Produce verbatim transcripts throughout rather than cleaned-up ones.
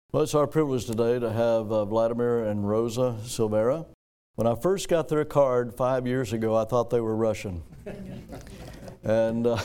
Well, it's our privilege today to have uh, Vladimir and Rosa Silvera. When I first got their card five years ago, I thought they were Russian. and uh,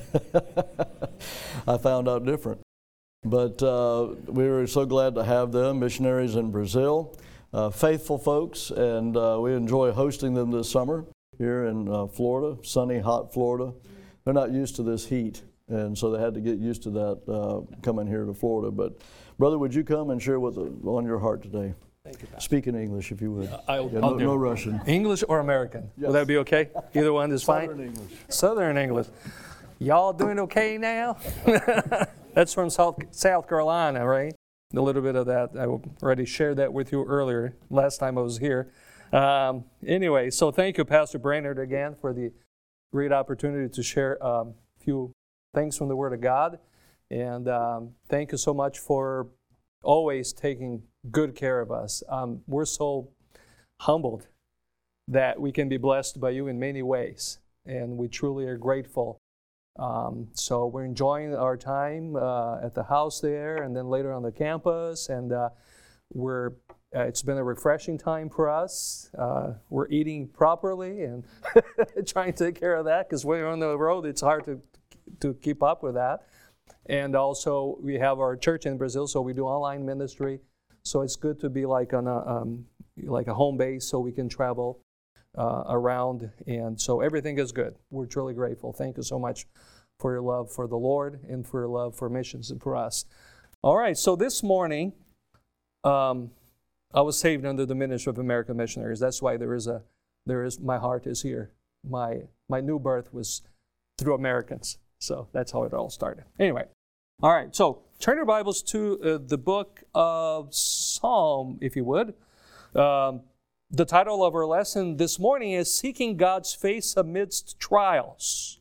I found out different. But uh, we were so glad to have them, missionaries in Brazil, uh, faithful folks, and uh, we enjoy hosting them this summer here in uh, Florida, sunny, hot Florida. They're not used to this heat, and so they had to get used to that uh, coming here to Florida. But brother, would you come and share what's on your heart today? Thank you, Pastor. Speak in English if you would. Uh, I'll, yeah, I'll no, do no Russian. English or American? Yes. Will that be okay? Either one is fine? Southern English. Southern English. Y'all doing okay now? That's from South, South Carolina, right? A little bit of that. I already shared that with you earlier, last time I was here. Um, anyway, so thank you, Pastor Brainerd, again, for the great opportunity to share um, a few things from the Word of God. And um, thank you so much for always taking good care of us. Um, we're so humbled that we can be blessed by you in many ways, and we truly are grateful. Um, so we're enjoying our time uh, at the house there, and then later on the campus, and uh, we're uh, it's been a refreshing time for us. Uh, we're eating properly and trying to take care of that, because when you're on the road, it's hard to to keep up with that. And also, we have our church in Brazil, so we do online ministry. So it's good to be like on a um, like a home base, so we can travel uh, around. And so everything is good. We're truly grateful. Thank you so much for your love for the Lord and for your love for missions and for us. All right. So this morning, um, I was saved under the ministry of American missionaries. That's why there is a there is my heart is here. My my new birth was through Americans. So that's how it all started. Anyway, all right, so turn your Bibles to uh, the book of Psalm, if you would. Um, the title of our lesson this morning is Seeking God's Face Amidst Trials.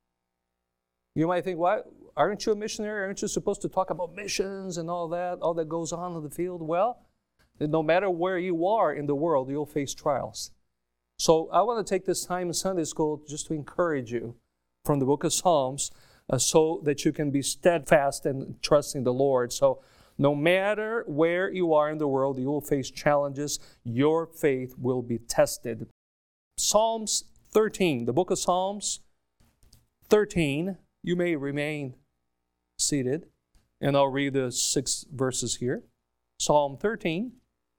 You might think, what? Aren't you a missionary? Aren't you supposed to talk about missions and all that, all that goes on in the field? Well, no matter where you are in the world, you'll face trials. So I want to take this time in Sunday school just to encourage you from the book of Psalms, uh, so that you can be steadfast and trusting the Lord. So no matter where you are in the world, you will face challenges. Your faith will be tested. Psalms thirteen, the book of Psalms thirteen. You may remain seated, and I'll read the six verses here. Psalm thirteen.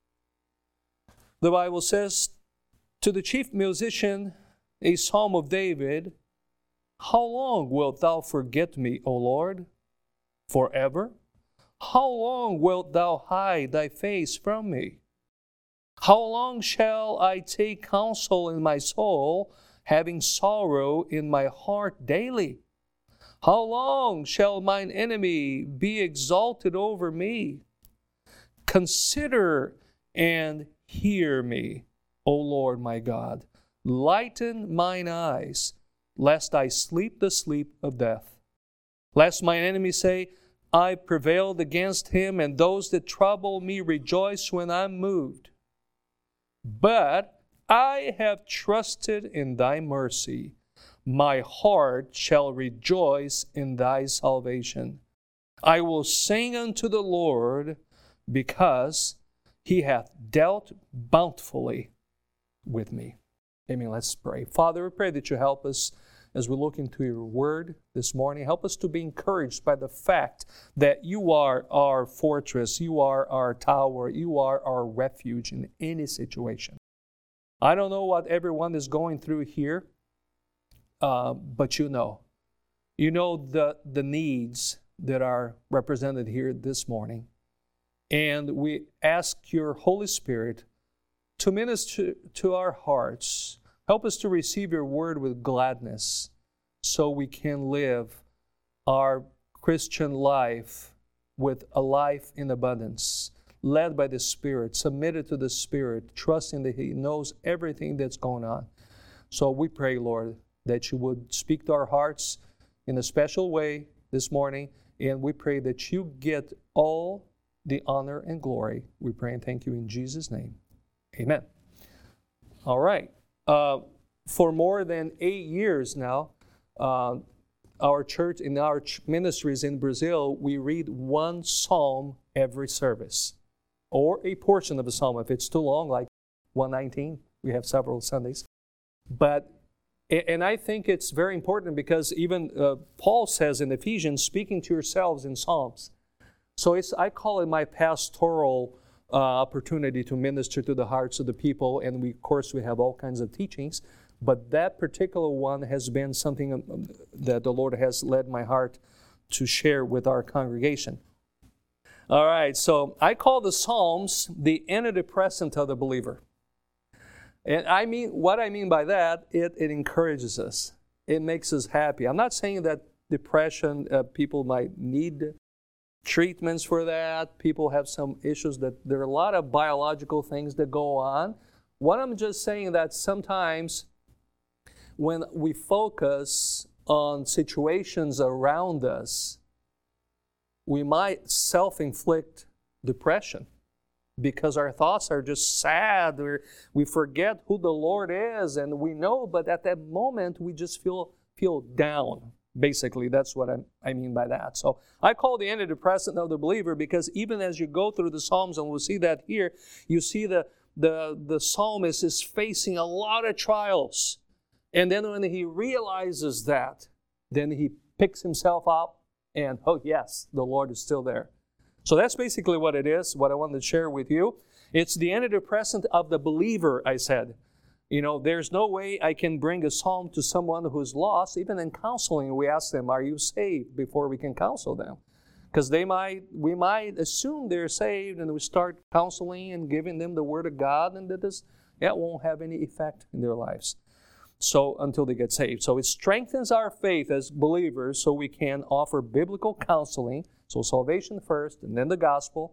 The Bible says, to the chief musician, a psalm of David, how long wilt thou forget me, O Lord? Forever? How long wilt thou hide thy face from me? How long shall I take counsel in my soul, having sorrow in my heart daily? How long shall mine enemy be exalted over me? Consider and hear me, O Lord my God. Lighten mine eyes, lest I sleep the sleep of death. Lest mine enemies say, I prevailed against him, and those that trouble me rejoice when I'm moved. But I have trusted in thy mercy. My heart shall rejoice in thy salvation. I will sing unto the Lord, because he hath dealt bountifully with me. Amen. Let's pray. Father, we pray that you help us as we look into your word this morning. Help us to be encouraged by the fact that you are our fortress, you are our tower, you are our refuge in any situation. I don't know what everyone is going through here, uh, but you know. You know the, the needs that are represented here this morning. And we ask your Holy Spirit to minister to our hearts. Help us to receive your word with gladness so we can live our Christian life with a life in abundance, led by the Spirit, submitted to the Spirit, trusting that he knows everything that's going on. So we pray, Lord, that you would speak to our hearts in a special way this morning, and we pray that you get all the honor and glory. We pray and thank you in Jesus' name. Amen. All right. Uh, for more than eight years now, uh, our church, in our ch- ministries in Brazil, we read one psalm every service, or a portion of a psalm. If it's too long, like one nineteen, we have several Sundays. But, and I think it's very important because even uh, Paul says in Ephesians, speaking to yourselves in psalms. So it's, I call it my pastoral uh, opportunity to minister to the hearts of the people. And we, of course, we have all kinds of teachings. But that particular one has been something that the Lord has led my heart to share with our congregation. All right, so I call the Psalms the antidepressant of the believer. And I mean, what I mean by that, it, it encourages us. It makes us happy. I'm not saying that depression, uh, people might need treatments for that. People have some issues that there are a lot of biological things that go on. What I'm just saying that sometimes when we focus on situations around us, we might self-inflict depression because our thoughts are just sad. We're, we forget who the Lord is, and we know, but at that moment, we just feel feel down. Basically, that's what I, I mean by that. So I call the antidepressant of the believer because even as you go through the Psalms, and we'll see that here, you see the, the, the psalmist is facing a lot of trials. And then when he realizes that, then he picks himself up and, oh yes, the Lord is still there. So that's basically what it is, what I wanted to share with you. It's the antidepressant of the believer, I said. You know, there's no way I can bring a psalm to someone who's lost. Even in counseling, we ask them, are you saved, before we can counsel them? Because they might, we might assume they're saved, and we start counseling and giving them the Word of God, and that, is, that won't have any effect in their lives. So until they get saved. So it strengthens our faith as believers so we can offer biblical counseling. So salvation first, and then the gospel,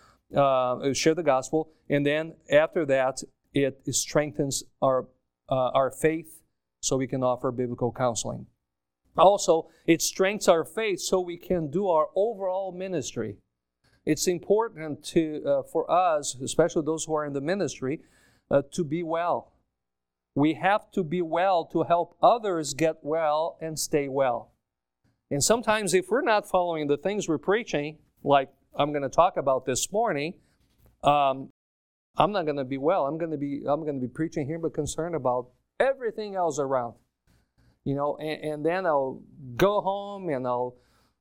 uh, share the gospel, and then after that, it strengthens our uh, our faith so we can offer biblical counseling. Also, it strengthens our faith so we can do our overall ministry. It's important to uh, for us, especially those who are in the ministry, uh, to be well. We have to be well to help others get well and stay well. And sometimes if we're not following the things we're preaching, like I'm going to talk about this morning, um, I'm not going to be well. I'm going to be I'm going to be preaching here, but concerned about everything else around. You know, and, and then I'll go home and I'll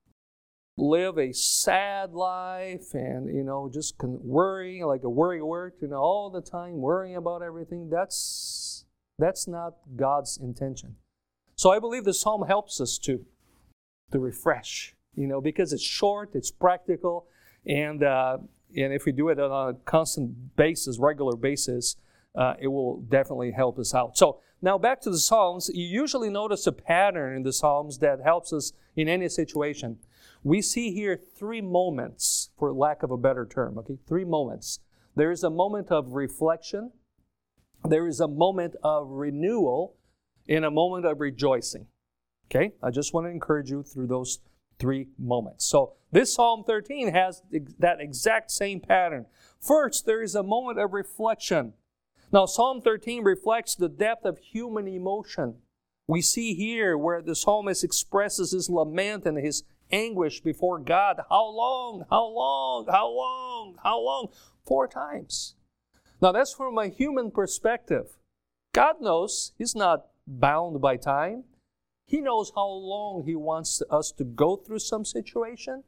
live a sad life and, you know, just worry, like a worry word, you know, all the time, worrying about everything. That's That's not God's intention. So I believe the psalm helps us to, to refresh, you know, because it's short, it's practical, and uh, and if we do it on a constant basis, regular basis, uh, it will definitely help us out. So now back to the Psalms. You usually notice a pattern in the Psalms that helps us in any situation. We see here three moments, for lack of a better term, okay? Three moments. There is a moment of reflection, there is a moment of renewal, and a moment of rejoicing. Okay? I just want to encourage you through those three moments. So this Psalm thirteen has that exact same pattern. First, there is a moment of reflection. Now, Psalm thirteen reflects the depth of human emotion. We see here where the psalmist expresses his lament and his anguish before God. How long? How long? How long? How long? Four times. Now, that's from a human perspective. God knows He's not bound by time. He knows how long He wants us to go through some situation.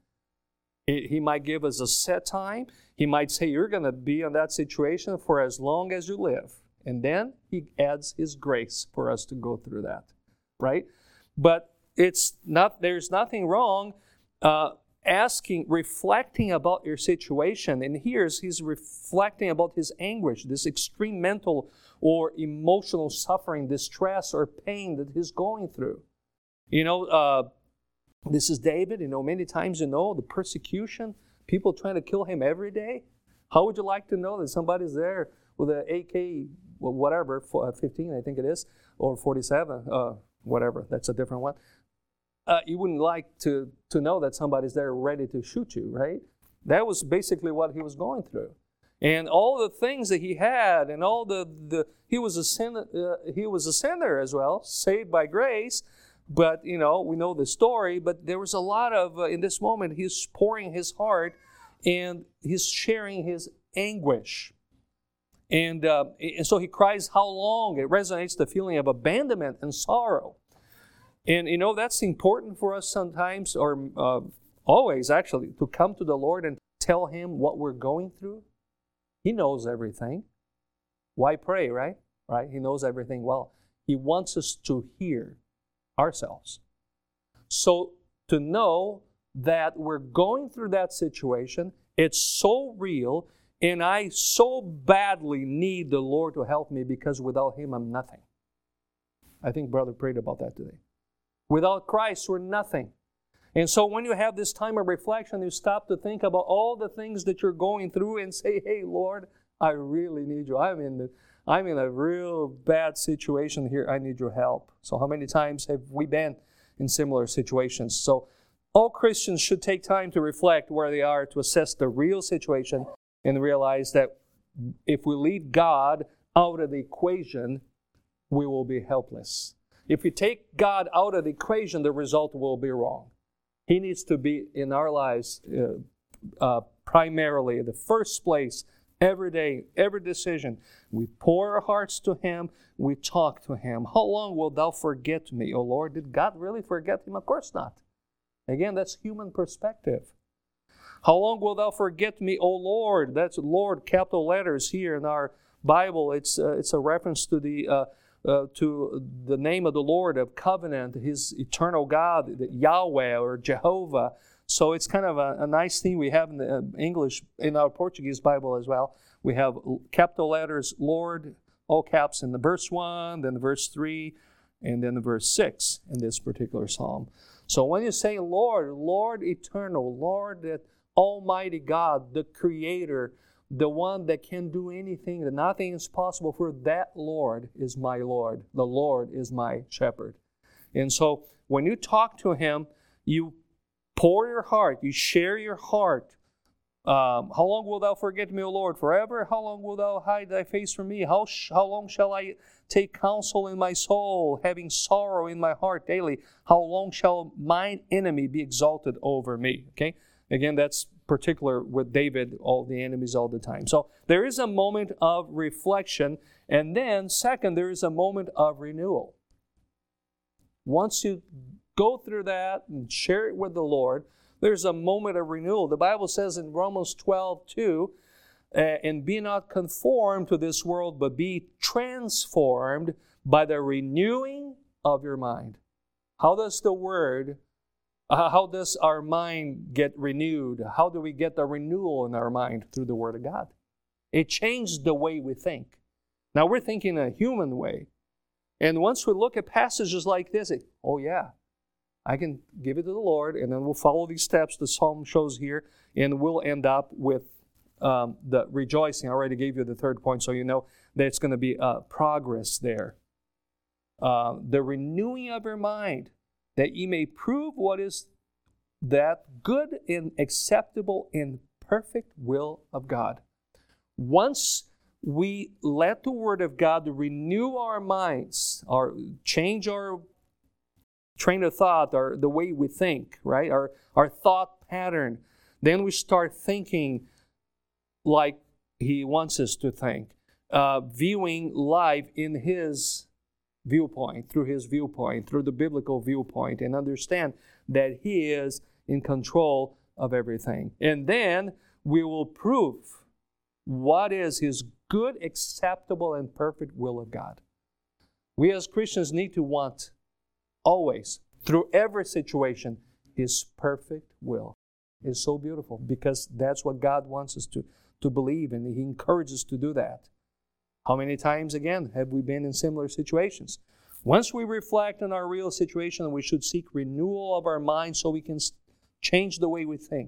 He might give us a set time. He might say, you're going to be in that situation for as long as you live. And then He adds His grace for us to go through that, right? But it's not. There's nothing wrong uh, asking, reflecting about your situation. And here He's reflecting about his anguish, this extreme mental or emotional suffering, distress or pain that he's going through. You know, uh, this is David. You know, many times, you know, the persecution, people trying to kill him every day. How would you like to know that somebody's there with an A K, well, whatever, fifteen, I think it is, or forty-seven, uh, whatever, that's a different one. Uh, you wouldn't like to, to know that somebody's there ready to shoot you, right? That was basically what he was going through. And all the things that he had, and all the, the he was a sin, uh, he was a sinner as well, saved by grace, But, you know, we know the story, but there was a lot of, uh, in this moment, he's pouring his heart and he's sharing his anguish. And, uh, and so he cries, how long? It resonates the feeling of abandonment and sorrow. And, you know, that's important for us sometimes, or uh, always actually, to come to the Lord and tell Him what we're going through. He knows everything. Why pray, right? Right? He knows everything well. He wants us to hear ourselves. So to know that we're going through that situation, it's so real, and I so badly need the Lord to help me because without Him I'm nothing. I think Brother prayed about that today. Without Christ we're nothing. And so when you have this time of reflection, you stop to think about all the things that you're going through and say, hey Lord, I really need you. I'm in the I'm in a real bad situation here. I need your help. So how many times have we been in similar situations? So all Christians should take time to reflect where they are, to assess the real situation and realize that if we leave God out of the equation, we will be helpless. If we take God out of the equation, the result will be wrong. He needs to be in our lives uh, uh, primarily, the first place. Every day, every decision, we pour our hearts to Him, we talk to Him. How long wilt thou forget me, O Lord? Did God really forget him? Of course not. Again, that's human perspective. How long wilt thou forget me, O Lord? That's Lord, capital letters here in our Bible. It's uh, it's a reference to the uh, uh, to the name of the Lord of covenant, His eternal God, Yahweh or Jehovah. So it's kind of a, a nice thing we have in the uh, English, in our Portuguese Bible as well. We have capital letters, Lord, all caps in the verse one, then the verse three, and then the verse six in this particular psalm. So when you say Lord, Lord eternal, Lord that Almighty God, the Creator, the one that can do anything, that nothing is possible for, that Lord is my Lord. The Lord is my shepherd. And so when you talk to Him, you pour your heart, you share your heart. Um, how long wilt thou forget me, O Lord? Forever? How long wilt thou hide thy face from me? How, sh- how long shall I take counsel in my soul, having sorrow in my heart daily? How long shall mine enemy be exalted over me? Okay? Again, that's particular with David, all the enemies all the time. So there is a moment of reflection, and then second, there is a moment of renewal. Once you go through that and share it with the Lord, there's a moment of renewal. The Bible says in Romans twelve two, uh, and be not conformed to this world, but be transformed by the renewing of your mind. How does the Word, uh, how does our mind get renewed? How do we get the renewal in our mind? Through the Word of God. It changed the way we think. Now we're thinking a human way. And once we look at passages like this, it, oh yeah, I can give it to the Lord, and then we'll follow these steps the psalm shows here, and we'll end up with um, the rejoicing. I already gave you the third point, so you know that it's going to be uh, progress there. Uh, the renewing of your mind, that ye may prove what is that good and acceptable and perfect will of God. Once we let the Word of God renew our minds, or change our train of thought, or the way we think, right? Our, our thought pattern. Then we start thinking like He wants us to think. Uh, viewing life in His viewpoint, through His viewpoint, through the biblical viewpoint, and understand that He is in control of everything. And then we will prove what is His good, acceptable, and perfect will of God. We as Christians need to want always, through every situation, His perfect will. Is so beautiful because that's what God wants us to, to believe, and He encourages us to do that. How many times, again, have we been in similar situations? Once we reflect on our real situation, we should seek renewal of our mind so we can change the way we think.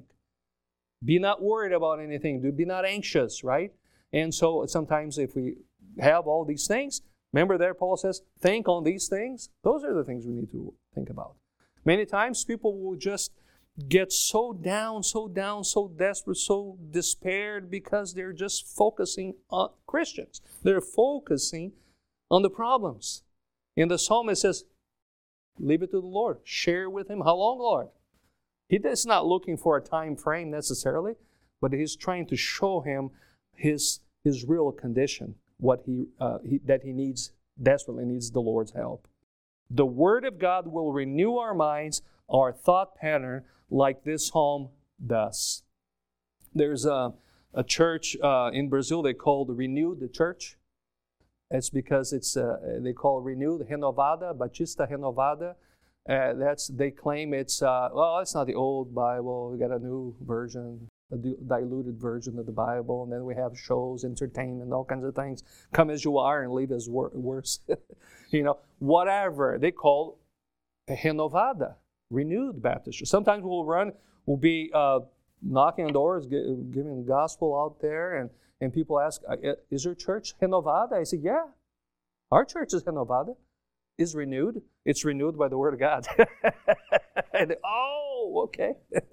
Be not worried about anything. Do Be not anxious, right? And so sometimes if we have all these things, remember there Paul says, think on these things. Those are the things we need to think about. Many times people will just get so down, so down, so desperate, so despaired because they're just focusing on Christians. They're focusing on the problems. In the psalm it says, Leave it to the Lord. Share with Him. How long, Lord? He is not looking for a time frame necessarily, but He's trying to show him his his real condition, what he, uh, he that he needs, desperately needs the Lord's help. The Word of God will renew our minds, our thought pattern, like this psalm does. There's a, a church uh, in Brazil they call the Renewed the Church. It's because it's uh, they call it Renewed, Renovada, Batista Renovada. Uh, that's they claim it's uh, well, it's not the old Bible. We got a new version, a diluted version of the Bible, and then we have shows, entertainment, all kinds of things. Come as you are and leave as wor- worse. You know, whatever they call Renovada, Renewed Baptist Church. Sometimes we'll run, we'll be uh, knocking on doors, g- giving the gospel out there, and and people ask, "Is your church Renovada?" I say, "Yeah, our church is Renovada." Is renewed. It's renewed by the Word of God. And, oh, okay.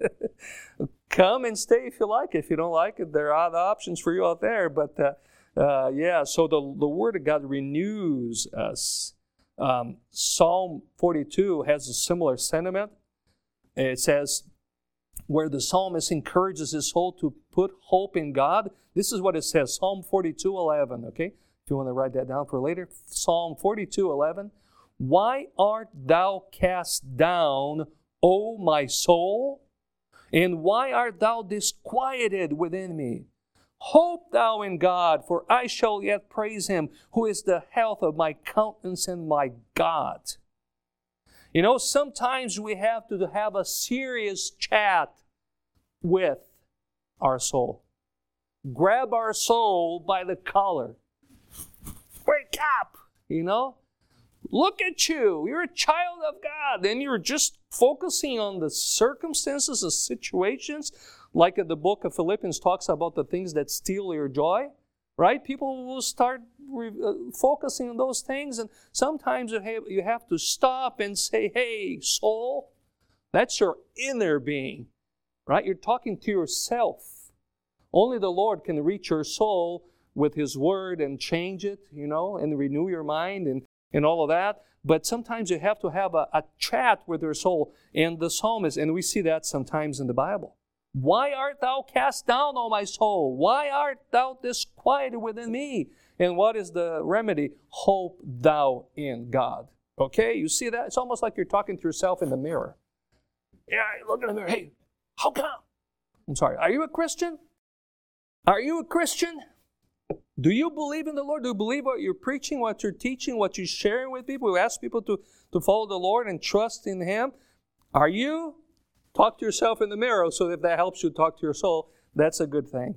Come and stay if you like. If you don't like it, there are other options for you out there. But uh, uh, yeah, so the, the Word of God renews us. Um, Psalm forty-two has a similar sentiment. It says, where the psalmist encourages his soul to put hope in God. This is what it says, Psalm forty-two eleven, okay? If you want to write that down for later. Psalm forty-two eleven. Why art thou cast down, O my soul? And why art thou disquieted within me? Hope thou in God, for I shall yet praise Him, who is the health of my countenance and my God. You know, sometimes we have to have a serious chat with our soul. Grab our soul by the collar. Wake up! You know? Look at you. You're a child of God. And you're just focusing on the circumstances, the situations, like the book of Philippians talks about the things that steal your joy, right? People will start re- uh, focusing on those things. And sometimes you have, you have to stop and say, hey, soul, that's your inner being, right? You're talking to yourself. Only the Lord can reach your soul with His Word and change it, you know, and renew your mind and and all of that. But sometimes you have to have a, a chat with your soul. And the psalmist, and we see that sometimes in the Bible. Why art thou cast down, O my soul? Why art thou disquieted within me? And what is the remedy? Hope thou in God. Okay, you see that? It's almost like you're talking to yourself in the mirror. Yeah, you look in the mirror. Hey, how come? I'm sorry, are you a Christian? Are you a Christian? Do you believe in the Lord? Do you believe what you're preaching, what you're teaching, what you're sharing with people? You ask people to, to follow the Lord and trust in Him. Are you? Talk to yourself in the mirror, so if that helps you talk to your soul, that's a good thing.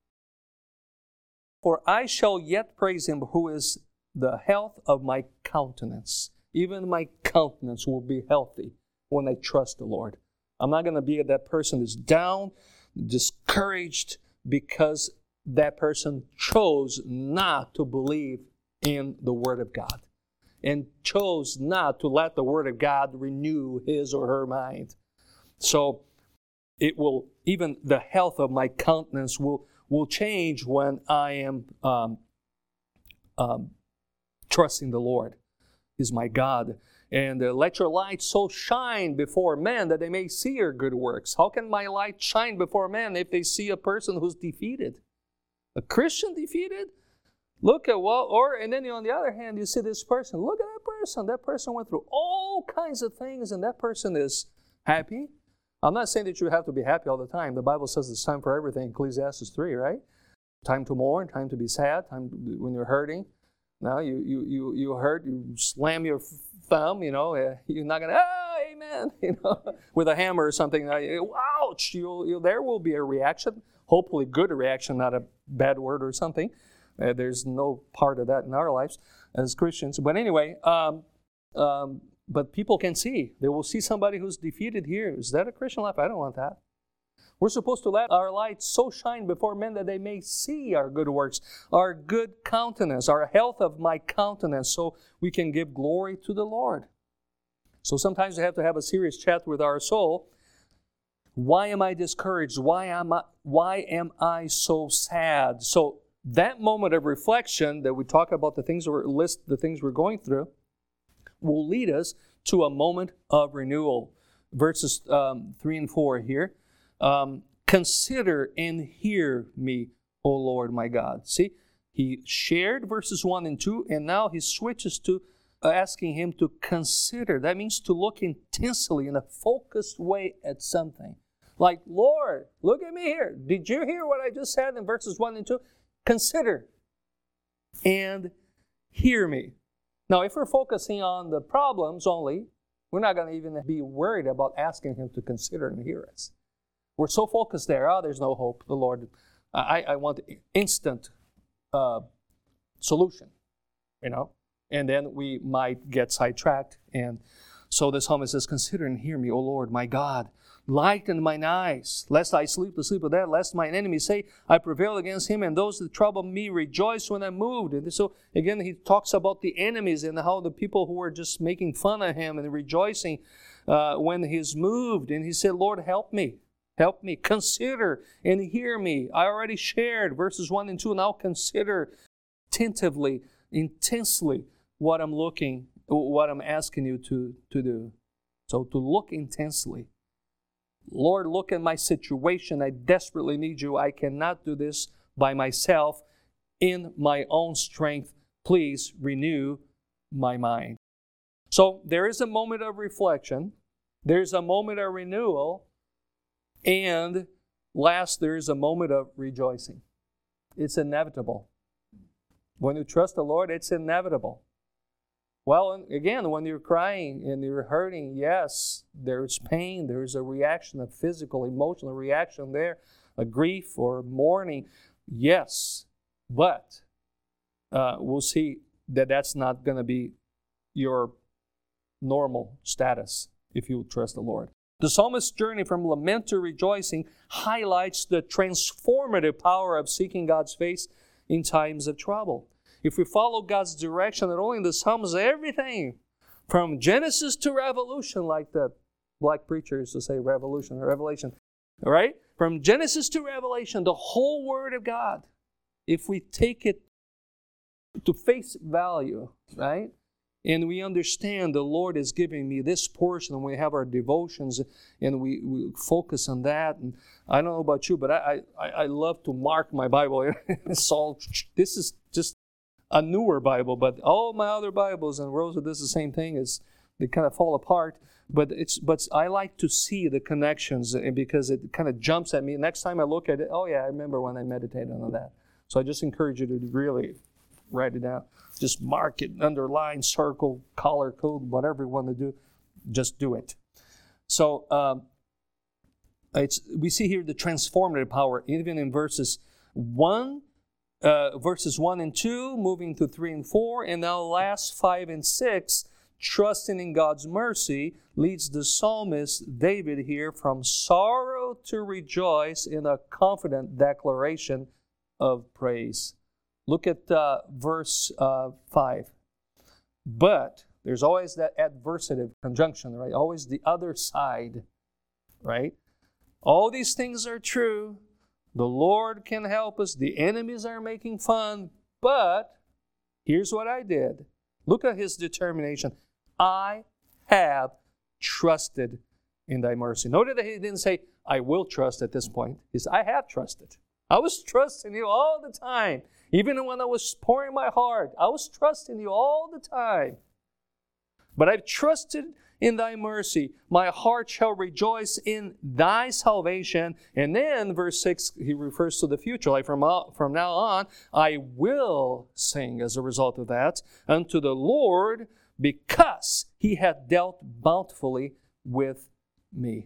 For I shall yet praise Him who is the health of my countenance. Even my countenance will be healthy when I trust the Lord. I'm not going to be that person who's down, discouraged, because that person chose not to believe in the Word of God and chose not to let the Word of God renew his or her mind. So it will, even the health of my countenance will, will change when I am um, um, trusting the Lord. He's my God. And uh, let your light so shine before men that they may see your good works. How can my light shine before men if they see a person who's defeated? A Christian defeated? Look at what, or, and then on the other hand, you see this person. Look at that person. That person went through all kinds of things, and that person is happy. I'm not saying that you have to be happy all the time. The Bible says it's time for everything, Ecclesiastes three, right? Time to mourn, time to be sad, time to, when you're hurting. Now, you you you you hurt, you slam your thumb, you know, you're not going to, ah, amen, you know, with a hammer or something. Ouch! You'll, you'll, there will be a reaction. Hopefully good reaction, not a bad word or something. Uh, there's no part of that in our lives as Christians. But anyway, um, um, but people can see. They will see somebody who's defeated here. Is that a Christian life? I don't want that. We're supposed to let our light so shine before men that they may see our good works, our good countenance, our health of my countenance, so we can give glory to the Lord. So sometimes we have to have a serious chat with our soul. Why am I discouraged? Why am I, why am I so sad? So that moment of reflection that we talk about the things we're list, the things we're going through, will lead us to a moment of renewal. Verses um, three and four here. Um, Consider and hear me, O Lord my God. See, he shared verses one and two, and now he switches to asking him to consider. That means to look intensely in a focused way at something. Like, Lord, look at me here. Did you hear what I just said in verses one and two? Consider and hear me. Now, if we're focusing on the problems only, we're not going to even be worried about asking him to consider and hear us. We're so focused there. Oh, there's no hope. The Lord, I, I want instant uh, solution, you know. And then we might get sidetracked. And so the psalmist says, consider and hear me, O Lord, my God. Lighten mine eyes, lest I sleep the sleep of death, lest mine enemies say, I prevail against him, and those that trouble me rejoice when I'm moved. And so, again, he talks about the enemies and how the people who are just making fun of him and rejoicing uh, when he's moved. And he said, Lord, help me. Help me. Consider and hear me. I already shared verses one and two. Now consider attentively, intensely what I'm looking, what I'm asking you to, to do. So to look intensely. Lord, look at my situation. I desperately need you. I cannot do this by myself in my own strength. Please renew my mind. So there is a moment of reflection. There's a moment of renewal. And last, there is a moment of rejoicing. It's inevitable. When you trust the Lord, it's inevitable. Well, again, when you're crying and you're hurting, yes, there's pain. There's a reaction, a physical, emotional reaction there, a grief or mourning. Yes, but uh, we'll see that that's not going to be your normal status if you trust the Lord. The psalmist's journey from lament to rejoicing highlights the transformative power of seeking God's face in times of trouble. If we follow God's direction, not only in the Psalms, everything from Genesis to Revolution, like the black preacher used to say, revolution or revelation, all right? From Genesis to Revelation, the whole Word of God, if we take it to face value, right? And we understand the Lord is giving me this portion, and we have our devotions, and we, we focus on that. And I don't know about you, but I I, I love to mark my Bible. It's all, this is just a newer Bible, but all my other Bibles, and Rosa does the same thing, is they kind of fall apart. But it's but I like to see the connections because it kind of jumps at me. Next time I look at it, oh yeah, I remember when I meditated on that. So I just encourage you to really write it down. Just mark it, underline, circle, color code, whatever you want to do. Just do it. So um, it's we see here the transformative power, even in verses one. Uh, verses one and two, moving to three and four, and now last five and six, trusting in God's mercy, leads the psalmist David here from sorrow to rejoice in a confident declaration of praise. Look at uh, verse uh, five. But, there's always that adversative conjunction, right? Always the other side, right? All these things are true. The Lord can help us. The enemies are making fun. But here's what I did. Look at his determination. I have trusted in thy mercy. Notice that he didn't say, I will trust at this point. He said, I have trusted. I was trusting you all the time. Even when I was pouring my heart, I was trusting you all the time. But I've trusted in thy mercy. My heart shall rejoice in thy salvation. And then verse six, he refers to the future. Like from, from now on, I will sing as a result of that unto the Lord because he hath dealt bountifully with me.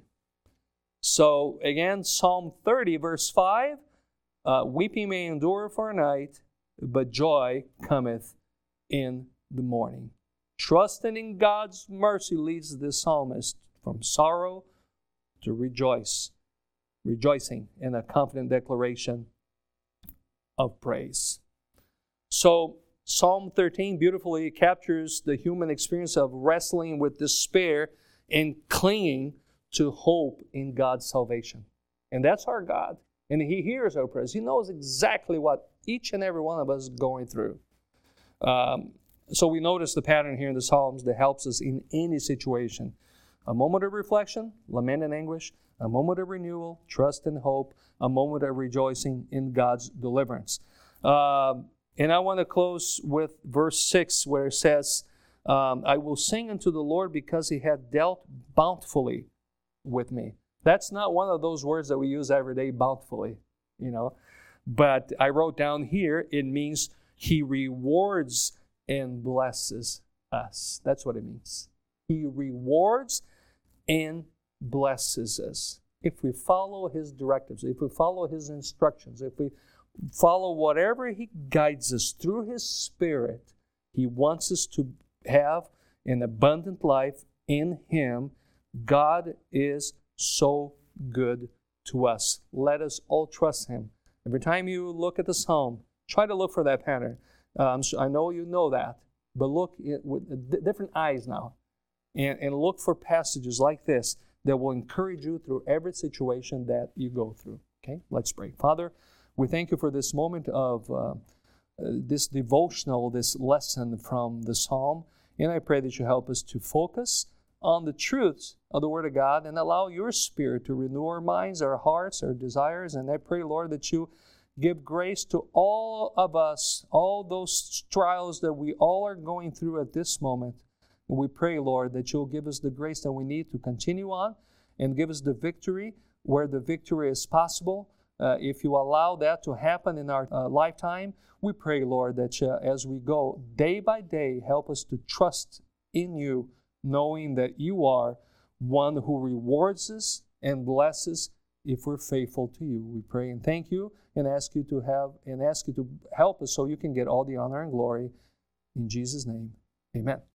So again, Psalm thirty, verse five, uh, weeping may endure for a night, but joy cometh in the morning. Trusting in God's mercy leads the psalmist from sorrow to rejoice, rejoicing in a confident declaration of praise. So Psalm thirteen beautifully captures the human experience of wrestling with despair and clinging to hope in God's salvation. And that's our God. And He hears our prayers. He knows exactly what each and every one of us is going through. Um, So we notice the pattern here in the Psalms that helps us in any situation. A moment of reflection, lament and anguish. A moment of renewal, trust and hope. A moment of rejoicing in God's deliverance. Uh, and I want to close with verse six where it says, um, I will sing unto the Lord because He hath dealt bountifully with me. That's not one of those words that we use every day, bountifully, you know. But I wrote down here, it means He rewards and blesses us. That's what it means. He rewards and blesses us. If we follow His directives, if we follow His instructions, if we follow whatever He guides us through His Spirit, He wants us to have an abundant life in Him. God is so good to us. Let us all trust Him. Every time you look at the Psalm, try to look for that pattern. Um, so I know you know that, but look at, with different eyes now. And, and look for passages like this that will encourage you through every situation that you go through. Okay, let's pray. Father, we thank You for this moment of uh, this devotional, this lesson from the Psalm. And I pray that You help us to focus on the truths of the Word of God and allow Your Spirit to renew our minds, our hearts, our desires. And I pray, Lord, that You give grace to all of us, all those trials that we all are going through at this moment. And we pray, Lord, that You'll give us the grace that we need to continue on and give us the victory where the victory is possible. Uh, if You allow that to happen in our uh, lifetime, we pray, Lord, that uh, as we go day by day, help us to trust in You, knowing that You are one who rewards us and blesses if we're faithful to You. We pray and thank You and ask You to have and ask You to help us so You can get all the honor and glory. In Jesus' name, amen.